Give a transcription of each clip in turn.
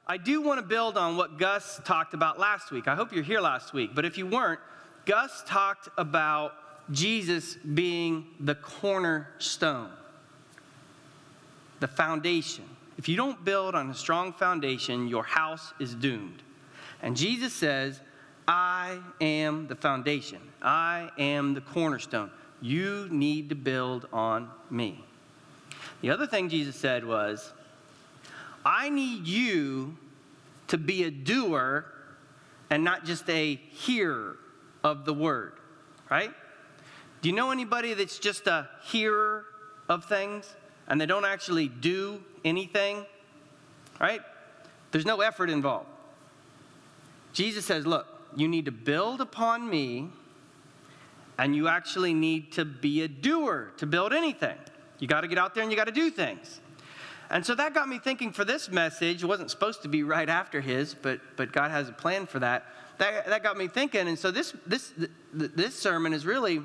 I do want to build on what Gus talked about last week. I hope you're here last week. But if you weren't, Gus talked about Jesus being the cornerstone, the foundation. If you don't build on a strong foundation, your house is doomed. And Jesus says, I am the foundation. I am the cornerstone. You need to build on me. The other thing Jesus said was, I need you to be a doer and not just a hearer of the word, right? Do you know anybody that's just a hearer of things and they don't actually do anything, right? There's no effort involved. Jesus says, look, you need to build upon me, and you actually need to be a doer to build anything. You got to get out there and you got to do things. And so that got me thinking for this message. It wasn't supposed to be right after his, but God has a plan for that. That got me thinking. And so this sermon is really,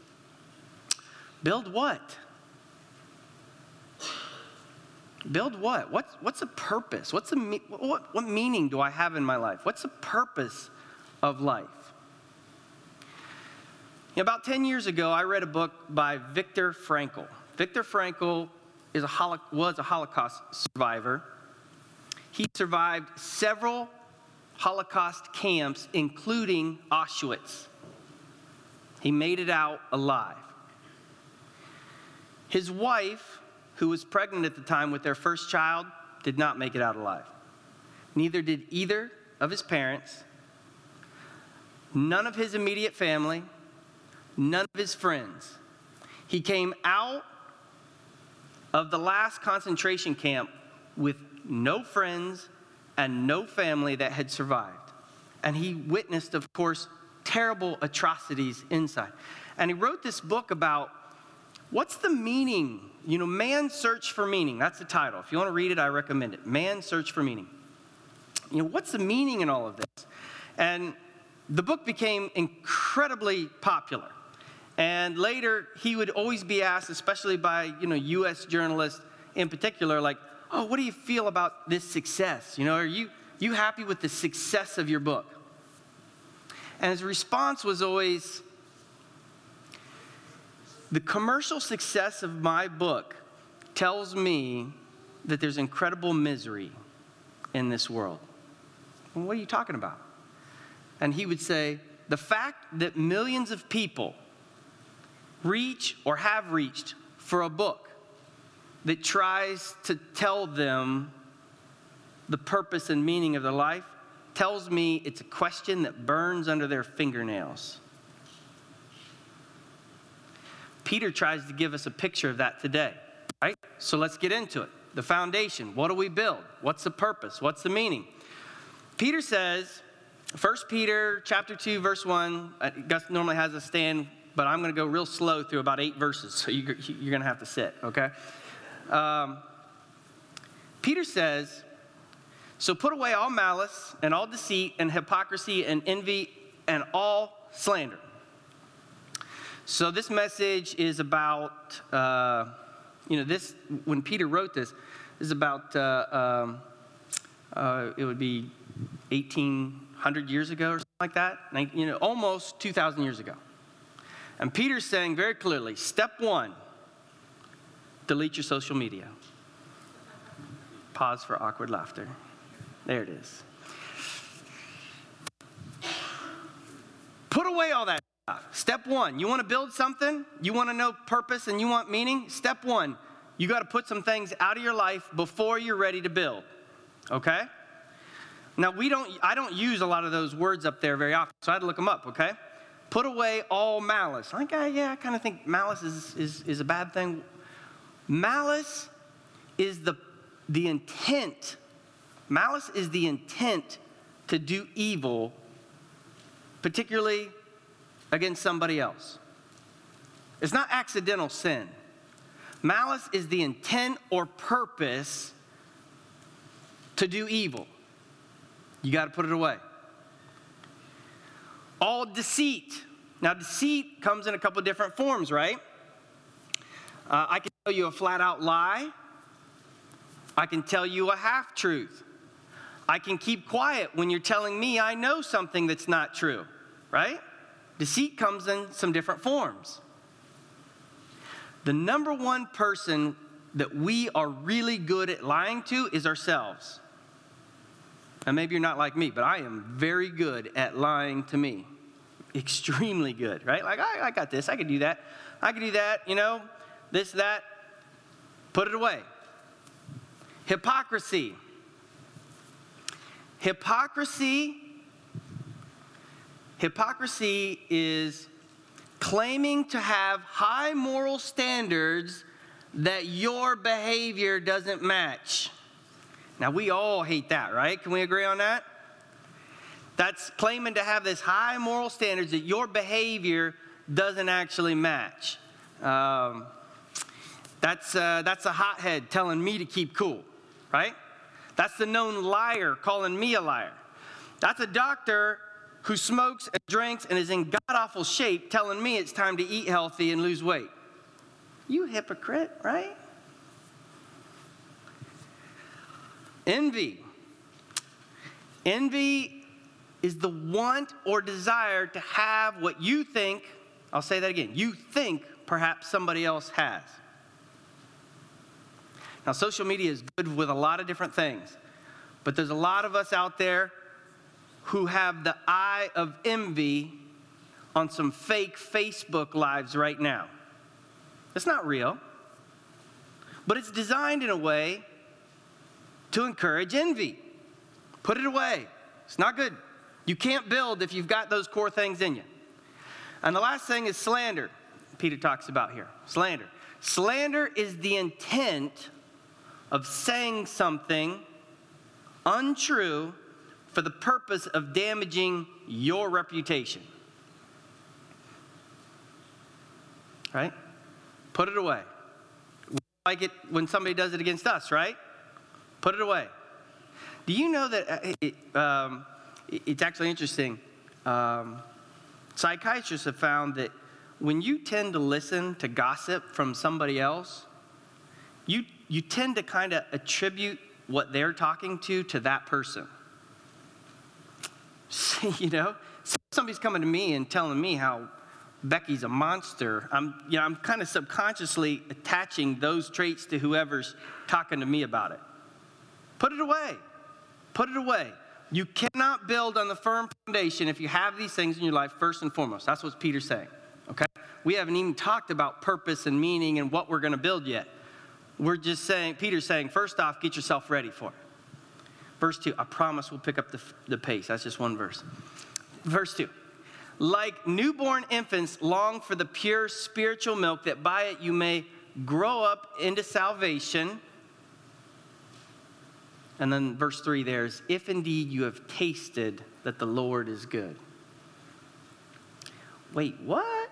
build what? Build what? What's the purpose? What meaning do I have in my life? What's the purpose of life? About 10 years ago, I read a book by Viktor Frankl. Viktor Frankl was a Holocaust survivor. He survived several Holocaust camps, including Auschwitz. He made it out alive. His wife, who was pregnant at the time with their first child, did not make it out alive. Neither did either of his parents, none of his immediate family, none of his friends. He came out of the last concentration camp with no friends and no family that had survived. And he witnessed, of course, terrible atrocities inside. And he wrote this book about what's the meaning? Man's Search for Meaning. That's the title. If you want to read it, I recommend it. Man's Search for Meaning. What's the meaning in all of this? And the book became incredibly popular. And later, he would always be asked, especially by, U.S. journalists in particular, like, oh, what do you feel about this success? Are you happy with the success of your book? And his response was always, the commercial success of my book tells me that there's incredible misery in this world. Well, what are you talking about? And he would say, the fact that millions of people reach or have reached for a book that tries to tell them the purpose and meaning of their life tells me it's a question that burns under their fingernails. Peter tries to give us a picture of that today, right? So let's get into it. The foundation. What do we build? What's the purpose? What's the meaning? Peter says, 1 Peter chapter 2, verse 1. Gus normally has us stand, but I'm going to go real slow through about 8 verses, so you're going to have to sit, okay? Peter says, so put away all malice and all deceit and hypocrisy and envy and all slander. So this message is about, this, when Peter wrote this is about, it would be 1,800 years ago or something like that, almost 2,000 years ago. And Peter's saying very clearly, step 1, delete your social media. Pause for awkward laughter. There it is. Put away all that stuff. Step 1, you want to build something? You want to know purpose and you want meaning? Step 1, you got to put some things out of your life before you're ready to build. Okay? Now, I don't use a lot of those words up there very often, so I had to look them up, okay? Put away all malice. I kind of think malice is a bad thing. Malice is the intent. Malice is the intent to do evil, particularly against somebody else. It's not accidental sin. Malice is the intent or purpose to do evil. You got to put it away. All deceit. Now, deceit comes in a couple of different forms, right? I can tell you a flat-out lie. I can tell you a half-truth. I can keep quiet when you're telling me I know something that's not true, right? Deceit comes in some different forms. The number one person that we are really good at lying to is ourselves. And maybe you're not like me, but I am very good at lying to me. Extremely good, right? Like, I got this. I can do that. I can do that, this, that. Put it away. Hypocrisy. Hypocrisy is claiming to have high moral standards that your behavior doesn't match. Now, we all hate that, right? Can we agree on that? That's claiming to have this high moral standards that your behavior doesn't actually match. That's a hothead telling me to keep cool, right? That's the known liar calling me a liar. That's a doctor who smokes and drinks and is in god-awful shape telling me it's time to eat healthy and lose weight. You hypocrite, right? Envy. Envy is the want or desire to have what you think, I'll say that again, you think perhaps somebody else has. Now, social media is good with a lot of different things, but there's a lot of us out there who have the eye of envy on some fake Facebook lives right now. It's not real, but it's designed in a way to encourage envy. Put it away. It's not good. You can't build if you've got those core things in you. And the last thing is slander. Peter talks about here. Slander. Slander is the intent of saying something untrue for the purpose of damaging your reputation. Right? Put it away. We like it when somebody does it against us, right? Put it away. Do you know that it's actually interesting? Psychiatrists have found that when you tend to listen to gossip from somebody else, you tend to kind of attribute what they're talking to that person. Somebody's coming to me and telling me how Becky's a monster. I'm kind of subconsciously attaching those traits to whoever's talking to me about it. Put it away. Put it away. You cannot build on the firm foundation if you have these things in your life first and foremost. That's what Peter's saying, okay? We haven't even talked about purpose and meaning and what we're going to build yet. We're just saying, Peter's saying, first off, get yourself ready for it. Verse 2, I promise we'll pick up the pace. That's just one verse. Verse 2, like newborn infants long for the pure spiritual milk, that by it you may grow up into salvation. And then verse 3 there is, if indeed you have tasted that the Lord is good. Wait, what?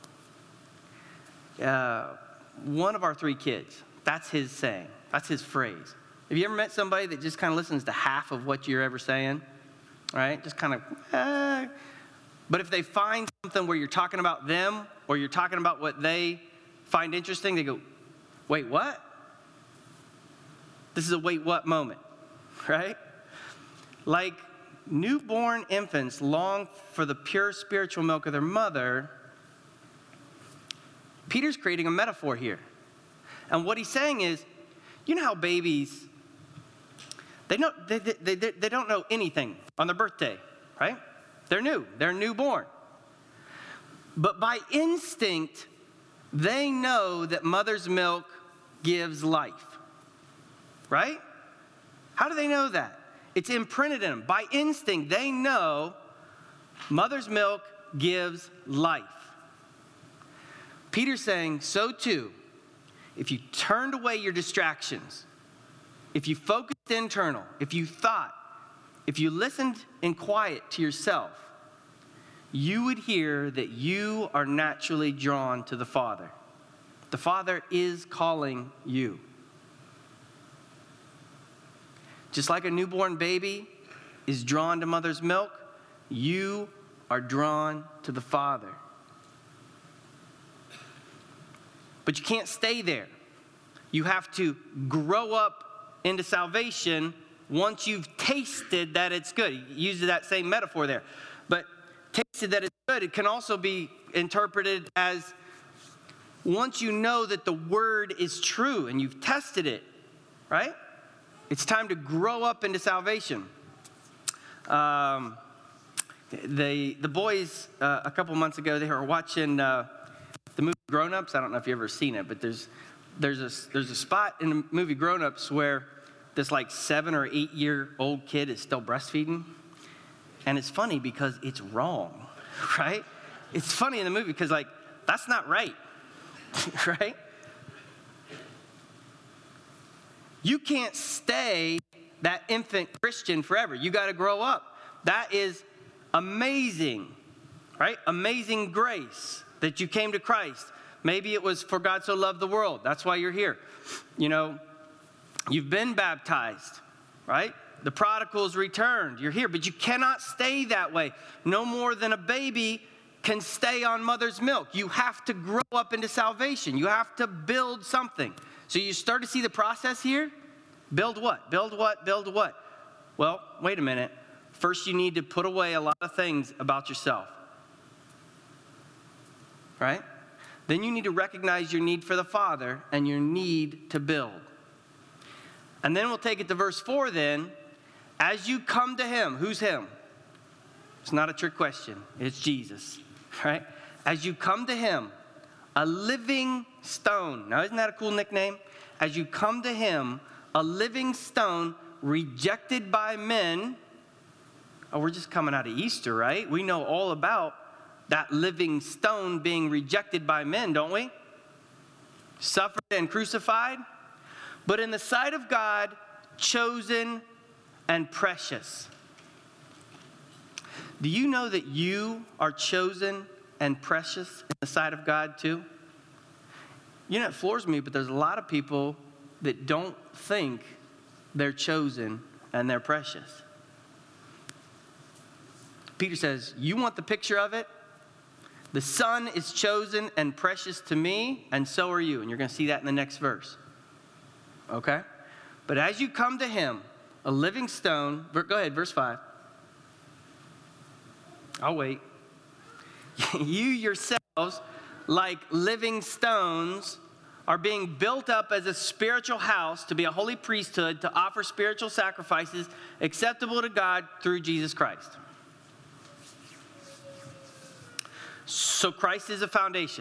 One of our 3 kids, that's his saying. That's his phrase. Have you ever met somebody that just kind of listens to half of what you're ever saying? Right? Just kind of, But if they find something where you're talking about them or you're talking about what they find interesting, they go, wait, what? This is a wait, what moment, right? Like newborn infants long for the pure spiritual milk of their mother, Peter's creating a metaphor here. And what he's saying is, you know how babies, they don't know anything on their birthday, right? They're newborn. But by instinct, they know that mother's milk gives life, right? How do they know that? It's imprinted in them. By instinct, they know mother's milk gives life. Peter's saying, so too, if you turned away your distractions, if you focused internal, if you thought, if you listened in quiet to yourself, you would hear that you are naturally drawn to the Father. The Father is calling you. Just like a newborn baby is drawn to mother's milk, you are drawn to the Father. But you can't stay there. You have to grow up into salvation once you've tasted that it's good. He uses that same metaphor there. But tasted that it's good, it can also be interpreted as once you know that the word is true and you've tested it, right? It's time to grow up into salvation. The boys, a couple months ago, they were watching the movie Grown Ups. I don't know if you've ever seen it, but there's a spot in the movie Grown Ups where this like 7 or 8 year old kid is still breastfeeding. And it's funny because it's wrong, right? It's funny in the movie because like, that's not right, right? You can't stay that infant Christian forever. You got to grow up. That is amazing, right? Amazing grace that you came to Christ. Maybe it was for God so loved the world. That's why you're here. You know, you've been baptized, right? The prodigal's returned. You're here, but you cannot stay that way. No more than a baby can stay on mother's milk. You have to grow up into salvation. You have to build something. So you start to see the process here. Build what? Build what? Build what? Well, wait a minute. First, you need to put away a lot of things about yourself, right? Then you need to recognize your need for the Father and your need to build. And then we'll take it to verse 4 then. As you come to him, who's him? It's not a trick question. It's Jesus, right? As you come to him, a living stone. Now, isn't that a cool nickname? As you come to him, a living stone rejected by men. Oh, we're just coming out of Easter, right? We know all about that living stone being rejected by men, don't we? Suffered and crucified. But in the sight of God, chosen and precious. Do you know that you are chosen and precious in the sight of God too? You know, it floors me, but there's a lot of people that don't think they're chosen and they're precious. Peter says, you want the picture of it? The Son is chosen and precious to me, and so are you. And you're going to see that in the next verse. Okay? But as you come to him, a living stone, go ahead, verse 5. I'll wait. You yourselves, like living stones, are being built up as a spiritual house to be a holy priesthood, to offer spiritual sacrifices acceptable to God through Jesus Christ. So Christ is a foundation.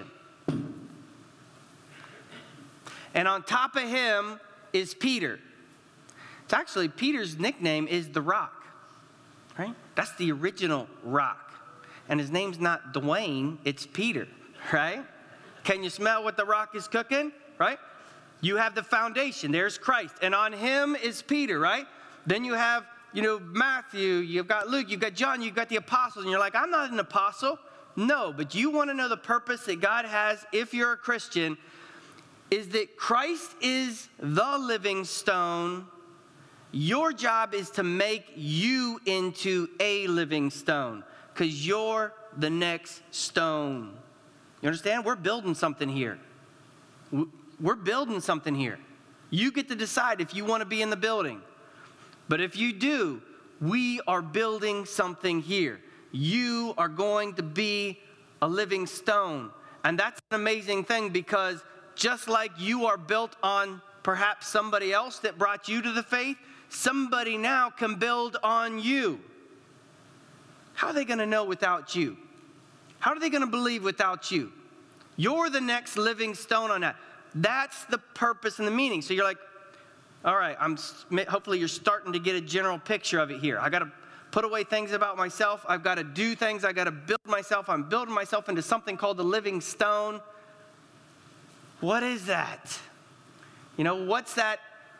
And on top of him is Peter. It's actually, Peter's nickname is the Rock, right? That's the original rock. And his name's not Dwayne, it's Peter, right? Can you smell what the rock is cooking, right? You have the foundation, there's Christ. And on him is Peter, right? Then you have, Matthew, you've got Luke, you've got John, you've got the apostles. And you're like, I'm not an apostle. No, but you want to know the purpose that God has if you're a Christian is that Christ is the living stone. Your job is to make you into a living stone because you're the next stone. You understand? We're building something here. We're building something here. You get to decide if you want to be in the building. But if you do, we are building something here. You are going to be a living stone. And that's an amazing thing because just like you are built on perhaps somebody else that brought you to the faith, somebody now can build on you. How are they going to know without you? How are they going to believe without you? You're the next living stone on that. That's the purpose and the meaning. So you're like, all right, hopefully you're starting to get a general picture of it here. I got to put away things about myself. I've got to do things. I got to build myself. I'm building myself into something called the living stone. What is that? What's that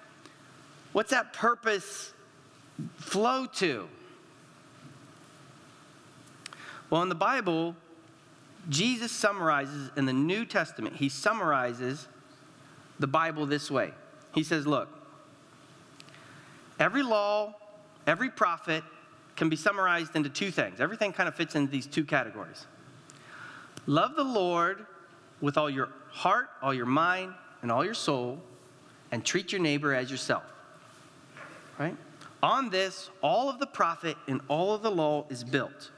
purpose flow to? Well, in the Bible, Jesus summarizes in the New Testament, he summarizes the Bible this way. He says, look, every law, every prophet can be summarized into two things. Everything kind of fits into these two categories. Love the Lord with all your heart, all your mind, and all your soul, and treat your neighbor as yourself. Right? On this, all of the prophet and all of the law is built.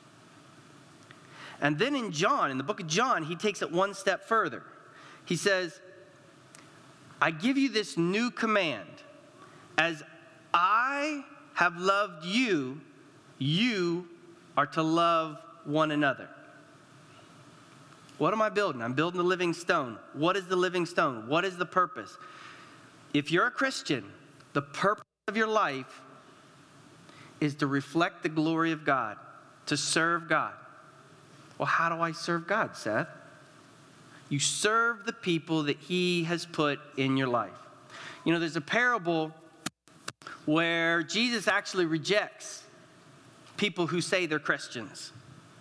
And then in the book of John, he takes it one step further. He says, I give you this new command. As I have loved you, you are to love one another. What am I building? I'm building the living stone. What is the living stone? What is the purpose? If you're a Christian, the purpose of your life is to reflect the glory of God, to serve God. Well, how do I serve God, Seth? You serve the people that he has put in your life. You know, there's a parable where Jesus actually rejects people who say they're Christians.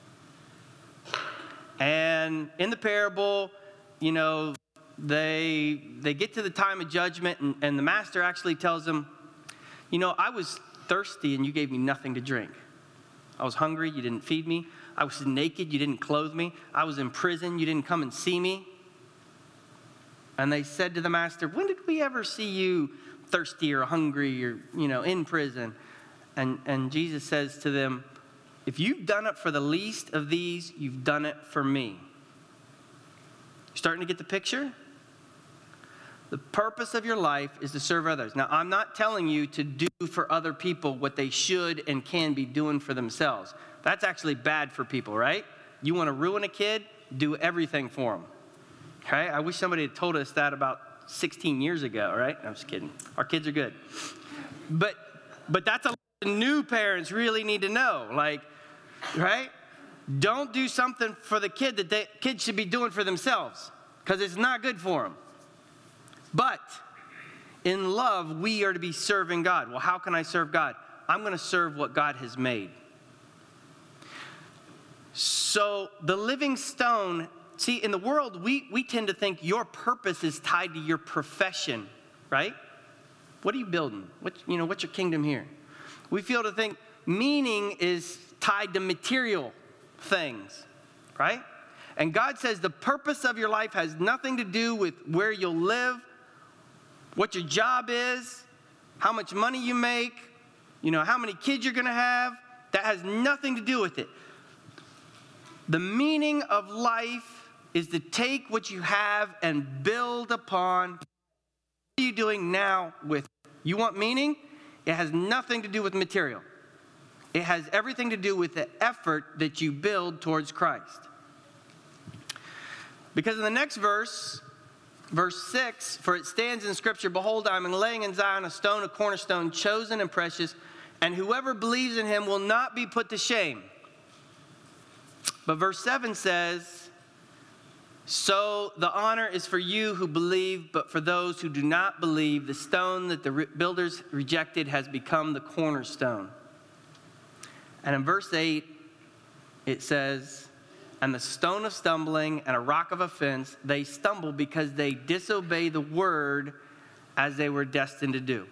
And in the parable, you know, they get to the time of judgment, and the master actually tells them, you know, I was thirsty and you gave me nothing to drink. I was hungry, you didn't feed me. I was naked, you didn't clothe me. I was in prison, you didn't come and see me. And they said to the master, when did we ever see you thirsty or hungry or, you know, in prison? And Jesus says to them, if you've done it for the least of these, you've done it for me. You starting to get the picture? The purpose of your life is to serve others. Now, I'm not telling you to do for other people what they should and can be doing for themselves. That's actually bad for people, right? You want to ruin a kid? Do everything for them. Okay? I wish somebody had told us that about 16 years ago, right? I'm just kidding. Our kids are good. But that's a lot of new parents really need to know. Like, right? Don't do something for the kid that kids should be doing for themselves, because it's not good for them. But in love, we are to be serving God. Well, how can I serve God? I'm going to serve what God has made. So the living stone, see, in the world, we tend to think your purpose is tied to your profession, right? What are you building? What's your kingdom here? We feel to think meaning is tied to material things, right? And God says the purpose of your life has nothing to do with where you'll live, what your job is, how much money you make, how many kids you're going to have. That has nothing to do with it. The meaning of life is to take what you have and build upon. What are you doing now with it? You want meaning? It has nothing to do with material. It has everything to do with the effort that you build towards Christ. Because in the next verse 6, for it stands in Scripture, behold, I am laying in Zion a stone, a cornerstone, chosen and precious, and whoever believes in him will not be put to shame. But verse 7 says, so the honor is for you who believe, but for those who do not believe, the stone that the builders rejected has become the cornerstone. And in verse 8, it says, and the stone of stumbling and a rock of offense, they stumble because they disobey the word as they were destined to do.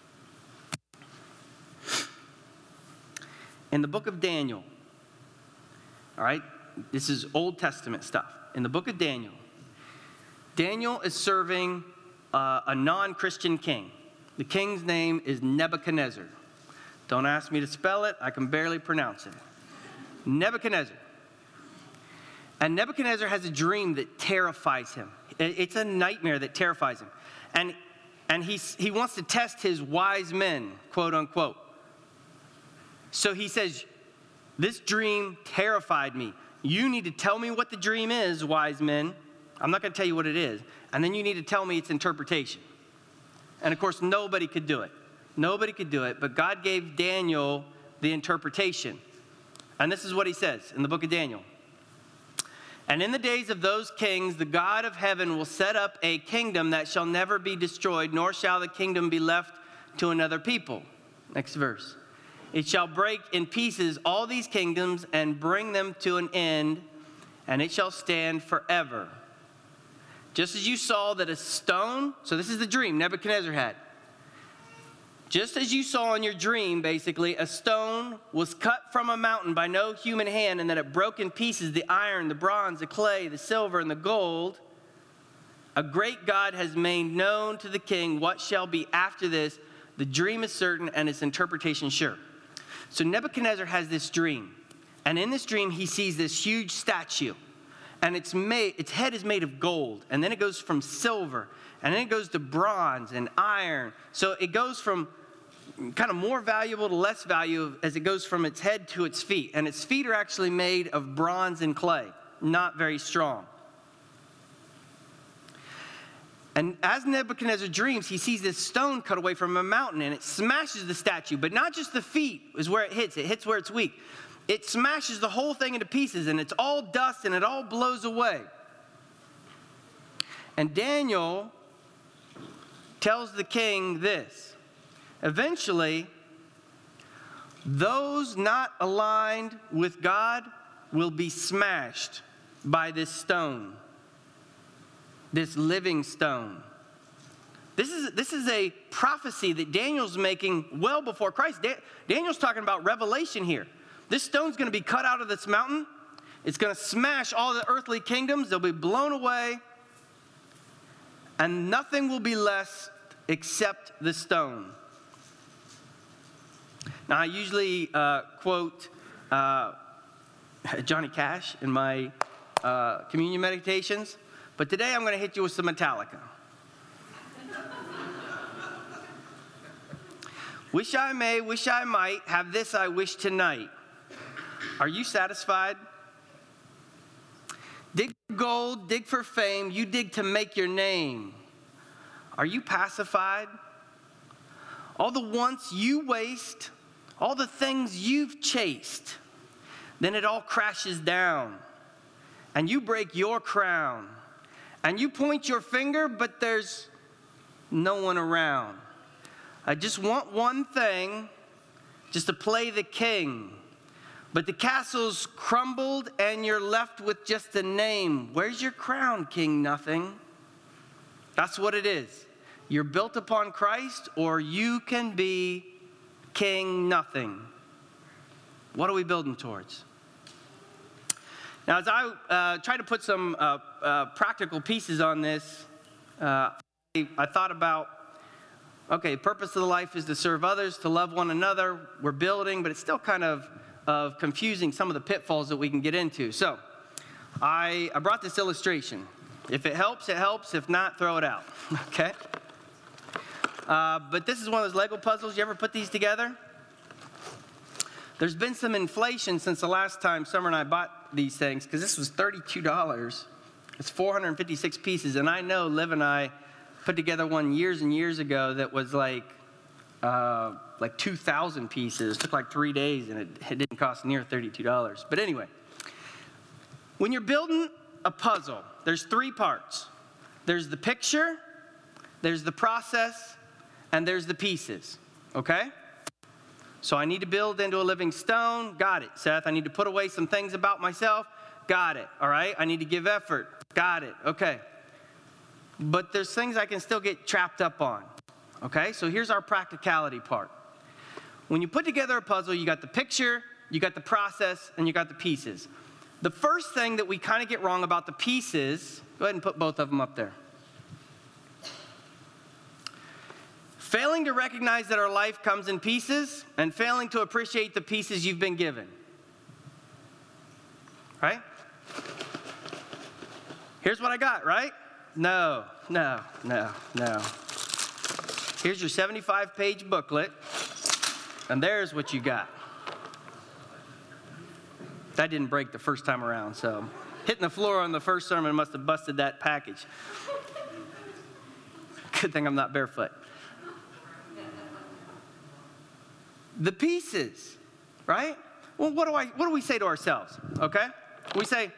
In the book of Daniel, all right, this is Old Testament stuff. In the book of Daniel, Daniel is serving a non-Christian king. The king's name is Nebuchadnezzar. Don't ask me to spell it. I can barely pronounce it. Nebuchadnezzar. And Nebuchadnezzar has a dream that terrifies him. It's a nightmare that terrifies him. And he wants to test his wise men, quote unquote. So he says, this dream terrified me. You need to tell me what the dream is, wise men. I'm not going to tell you what it is. And then you need to tell me its interpretation. And of course, nobody could do it. Nobody could do it, but God gave Daniel the interpretation. And this is what he says in the book of Daniel. And in the days of those kings, the God of heaven will set up a kingdom that shall never be destroyed, nor shall the kingdom be left to another people. Next verse. It shall break in pieces all these kingdoms and bring them to an end, and it shall stand forever. Just as you saw that a stone, so this is the dream Nebuchadnezzar had. Just as you saw in your dream, basically, a stone was cut from a mountain by no human hand, and that it broke in pieces the iron, the bronze, the clay, the silver, and the gold. A great God has made known to the king what shall be after this. the dream is certain, and its interpretation sure. So Nebuchadnezzar has this dream. And in this dream, he sees this huge statue. And its head is made of gold. And then it goes from silver. And then it goes to bronze and iron. So it goes from kind of more valuable to less valuable as it goes from its head to its feet. And its feet are actually made of bronze and clay. Not very strong. And as Nebuchadnezzar dreams, he sees this stone cut away from a mountain, and it smashes the statue. But not just the feet is where it hits where it's weak. It smashes the whole thing into pieces, and it's all dust, and it all blows away. And Daniel tells the king this: eventually, those not aligned with God will be smashed by this stone. This living stone. This is a prophecy that Daniel's making well before Christ. Daniel's talking about revelation here. This stone's going to be cut out of this mountain. It's going to smash all the earthly kingdoms. They'll be blown away. And nothing will be left except the stone. Now, I usually quote Johnny Cash in my communion meditations. But today I'm going to hit you with some Metallica. Wish I may, wish I might, have this I wish tonight. Are you satisfied? Dig for gold, dig for fame, you dig to make your name. Are you pacified? All the wants you waste, all the things you've chased, then it all crashes down, and you break your crown. And you point your finger, but there's no one around. I just want one thing, just to play the king. But the castle's crumbled, and you're left with just a name. Where's your crown, King Nothing? That's what it is. You're built upon Christ, or you can be King Nothing. What are we building towards? Now, as I try to put some practical pieces on this, I thought about, okay, the purpose of the life is to serve others, to love one another. We're building, but it's still kind of confusing some of the pitfalls that we can get into. So I brought this illustration. If it helps, it helps. If not, throw it out, okay? But this is one of those Lego puzzles. You ever put these together? There's been some inflation since the last time Summer and I bought these things, because this was $32. It's 456 pieces, and I know Liv and I put together one years and years ago that was like 2,000 pieces. It took like 3 days, and it didn't cost near $32. But anyway, when you're building a puzzle, there's 3 parts. There's the picture, there's the process, and there's the pieces, okay? So I need to build into a living stone. Got it, Seth. I need to put away some things about myself. Got it, all right? I need to give effort. Got it, okay. But there's things I can still get trapped up on, okay? So here's our practicality part. When you put together a puzzle, you got the picture, you got the process, and you got the pieces. The first thing that we kind of get wrong about the pieces, go ahead and put both of them up there. Failing to recognize that our life comes in pieces and failing to appreciate the pieces you've been given. Right? Here's what I got, right? No. Here's your 75-page booklet, and there's what you got. That didn't break the first time around, so hitting the floor on the first sermon must have busted that package. Good thing I'm not barefoot. The pieces, right? Well, what do we say to ourselves, okay? We say,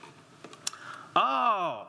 oh,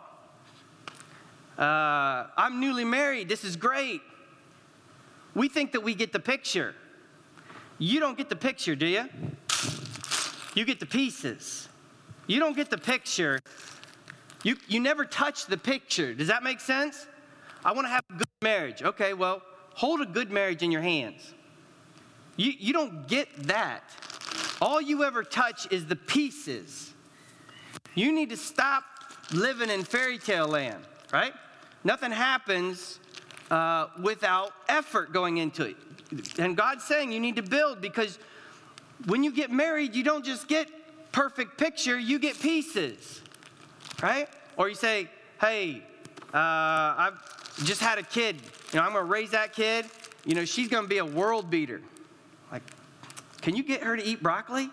I'm newly married. This is great. We think that we get the picture. You don't get the picture, do you? You get the pieces. You don't get the picture. You never touch the picture. Does that make sense? I want to have a good marriage. Okay, well, hold a good marriage in your hands. You don't get that. All you ever touch is the pieces. You need to stop living in fairy tale land, right? Nothing happens without effort going into it. And God's saying you need to build, because when you get married, you don't just get perfect picture, you get pieces, right? Or you say, hey, I've just had a kid. I'm going to raise that kid. She's going to be a world beater. Like, can you get her to eat broccoli?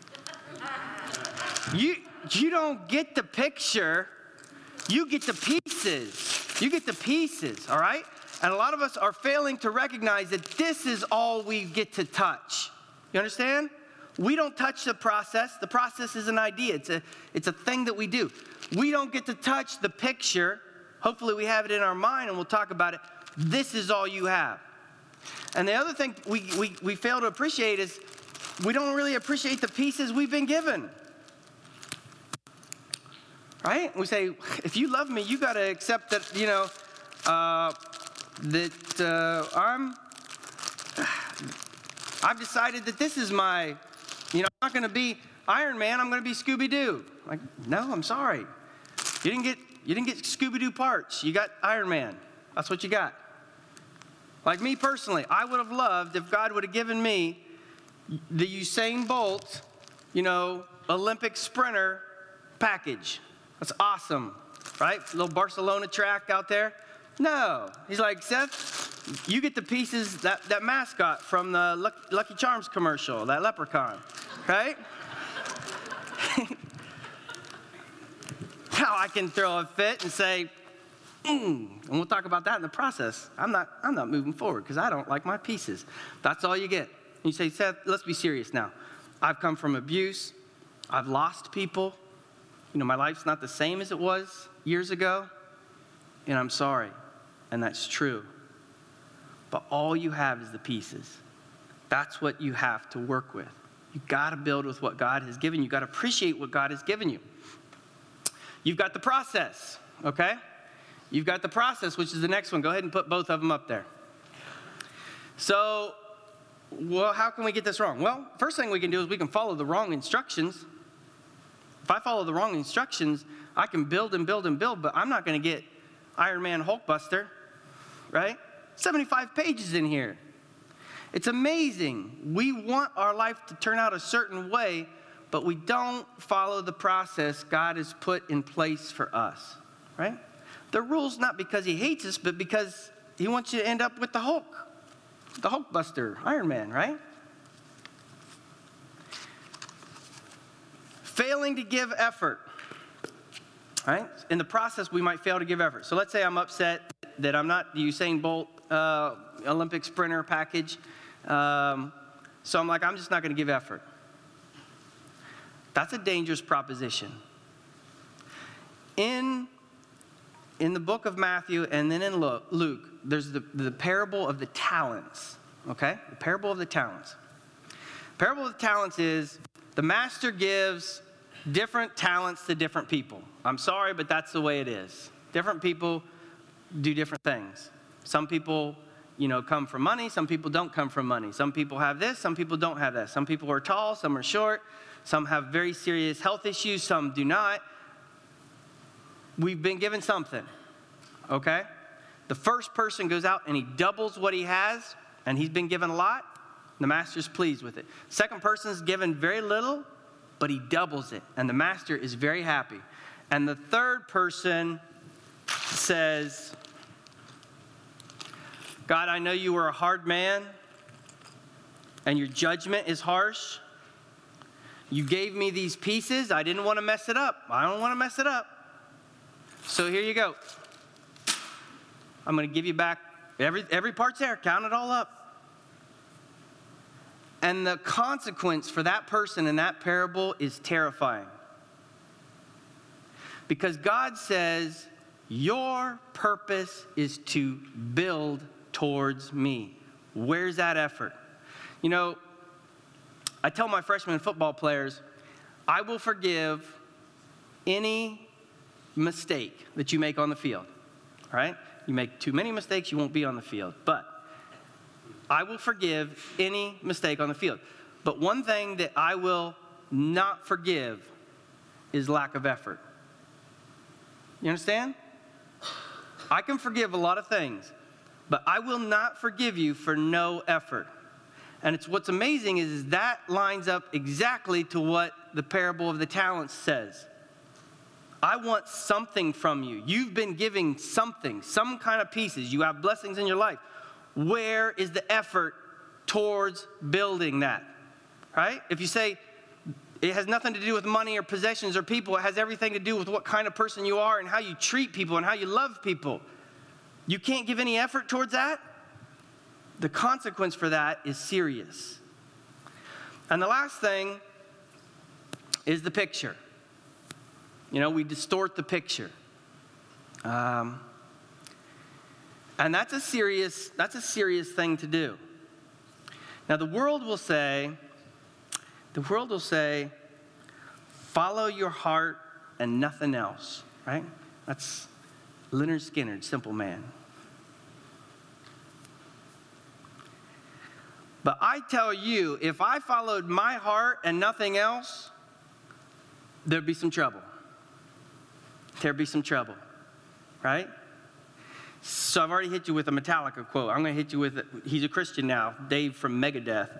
You don't get the picture. You get the pieces. You get the pieces, all right? And a lot of us are failing to recognize that this is all we get to touch. You understand? We don't touch the process. The process is an idea. It's a thing that we do. We don't get to touch the picture. Hopefully we have it in our mind and we'll talk about it. This is all you have. And the other thing we fail to appreciate is we don't really appreciate the pieces we've been given. Right? We say, if you love me, you got to accept that, I've decided that this is my, I'm not going to be Iron Man, I'm going to be Scooby-Doo. Like, no, I'm sorry. You didn't get Scooby-Doo parts. You got Iron Man. That's what you got. Like me personally, I would have loved if God would have given me the Usain Bolt, Olympic sprinter package. That's awesome, right? Little Barcelona track out there. No. He's like, Seth, you get the pieces, that mascot from the Lucky Charms commercial, that leprechaun, right? Now I can throw a fit and say, and we'll talk about that in the process. I'm not moving forward because I don't like my pieces. That's all you get. And you say, Seth, let's be serious now. I've come from abuse. I've lost people. My life's not the same as it was years ago. And I'm sorry. And that's true. But all you have is the pieces. That's what you have to work with. You got to build with what God has given you. You got to appreciate what God has given you. You've got the process, okay? You've got the process, which is the next one. Go ahead and put both of them up there. So, how can we get this wrong? Well, first thing we can do is we can follow the wrong instructions. If I follow the wrong instructions, I can build and build and build, but I'm not going to get Iron Man Hulkbuster, right? 75 pages in here. It's amazing. We want our life to turn out a certain way, but we don't follow the process God has put in place for us, right? The rule's not because he hates us, but because he wants you to end up with the Hulkbuster, Iron Man, right? Failing to give effort, right? In the process, we might fail to give effort. So let's say I'm upset that I'm not the Usain Bolt Olympic sprinter package. So I'm like, I'm just not going to give effort. That's a dangerous proposition. In the book of Matthew and then in Luke, there's the parable of the talents, okay? The parable of the talents. Parable of the talents is the master gives different talents to different people. I'm sorry, but that's the way it is. Different people do different things. Some people, come from money. Some people don't come from money. Some people have this. Some people don't have that. Some people are tall. Some are short. Some have very serious health issues. Some do not. We've been given something, okay? The first person goes out and he doubles what he has, and he's been given a lot. The master's pleased with it. Second person's given very little, but he doubles it, and the master is very happy. And the third person says, God, I know you were a hard man, and your judgment is harsh. You gave me these pieces. I didn't want to mess it up. I don't want to mess it up. So here you go. I'm going to give you back every part's there. Count it all up. And the consequence for that person in that parable is terrifying. Because God says, your purpose is to build towards me. Where's that effort? I tell my freshman football players, I will forgive any mistake that you make on the field, right? You make too many mistakes, you won't be on the field. But I will forgive any mistake on the field. But one thing that I will not forgive is lack of effort. You understand? I can forgive a lot of things, but I will not forgive you for no effort. And what's amazing is that lines up exactly to what the parable of the talents says. I want something from you. You've been giving something, some kind of pieces. You have blessings in your life. Where is the effort towards building that? Right? If you say it has nothing to do with money or possessions or people, it has everything to do with what kind of person you are and how you treat people and how you love people. You can't give any effort towards that? The consequence for that is serious. And the last thing is the picture. We distort the picture. And that's a serious thing to do. Now the world will say, follow your heart and nothing else, right? That's Leonard Skinner, Simple Man. But I tell you, if I followed my heart and nothing else, there'd be some trouble. There'd be some trouble, right? So I've already hit you with a Metallica quote. I'm going to hit you with, he's a Christian now, Dave from Megadeth.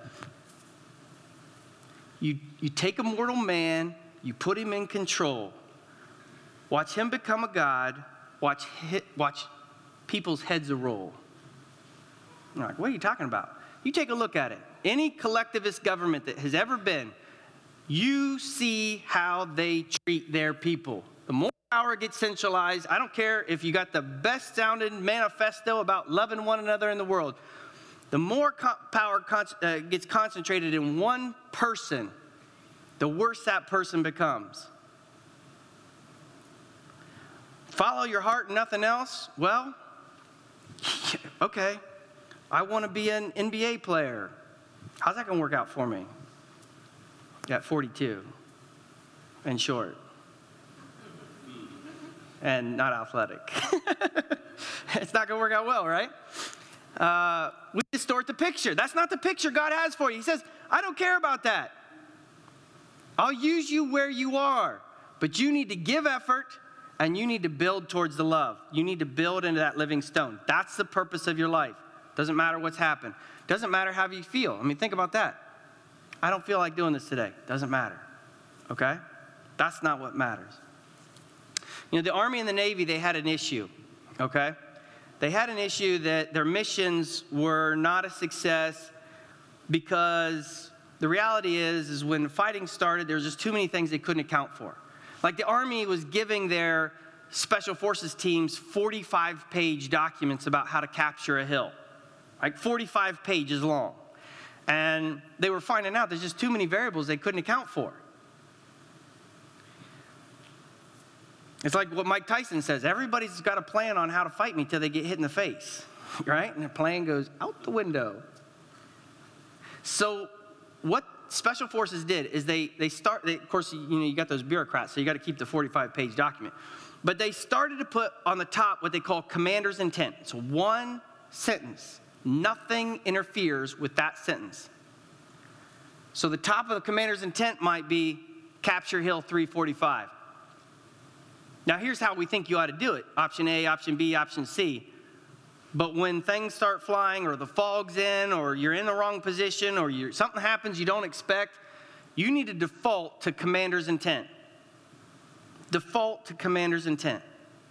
You take a mortal man, you put him in control. Watch him become a god. Watch people's heads roll. You're like, what are you talking about? You take a look at it. Any collectivist government that has ever been, you see how they treat their people. The more power gets centralized, I don't care if you got the best sounding manifesto about loving one another in the world. The more power gets concentrated in one person, the worse that person becomes. Follow your heart and nothing else? Well, okay. I want to be an NBA player. How's that going to work out for me? At 42 and short and not athletic. It's not going to work out well, right? We distort the picture. That's not the picture God has for you. He says, I don't care about that. I'll use you where you are, but you need to give effort and you need to build towards the love. You need to build into that living stone. That's the purpose of your life. Doesn't matter what's happened. Doesn't matter how you feel. I mean, think about that. I don't feel like doing this today. Doesn't matter. Okay? That's not what matters. The Army and the Navy, they had an issue. Okay? They had an issue that their missions were not a success because the reality is when the fighting started, there was just too many things they couldn't account for. Like the Army was giving their special forces teams 45-page documents about how to capture a hill. Like 45 pages long. And they were finding out there's just too many variables they couldn't account for. It's like what Mike Tyson says, everybody's got a plan on how to fight me till they get hit in the face, right? And the plan goes out the window. So what Special Forces did is of course, you got those bureaucrats, so you got to keep the 45-page document. But they started to put on the top what they call commander's intent. It's one sentence. Nothing interferes with that sentence. So the top of the commander's intent might be capture Hill 345. Now here's how we think you ought to do it. Option A, option B, option C. But when things start flying or the fog's in or you're in the wrong position or something happens you don't expect, you need to default to commander's intent. Default to commander's intent.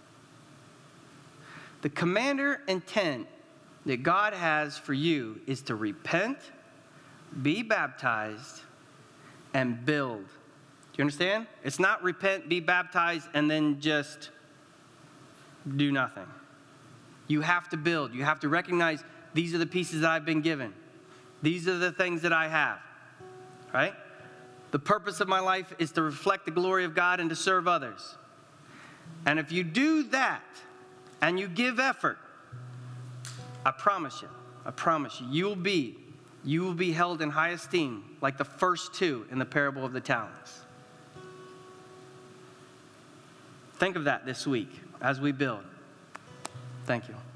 The commander intent that God has for you is to repent, be baptized, and build. Do you understand? It's not repent, be baptized, and then just do nothing. You have to build. You have to recognize these are the pieces that I've been given. These are the things that I have, right? The purpose of my life is to reflect the glory of God and to serve others. And if you do that and you give effort, I promise you, you will be held in high esteem like the first two in the parable of the talents. Think of that this week as we build. Thank you.